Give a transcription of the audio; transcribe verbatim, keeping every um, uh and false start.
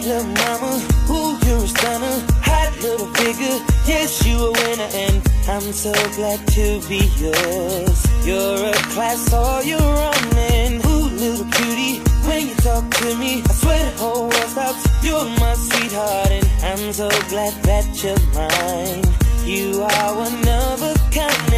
little mama, ooh, you're a stunner. Hot little figure, yes, you a winner. And I'm so glad to be yours. You're a class all your own. And ooh, little cutie, when you talk to me, I swear the whole world stops. You're my sweetheart, and I'm so glad that you're mine. You are one of a kind.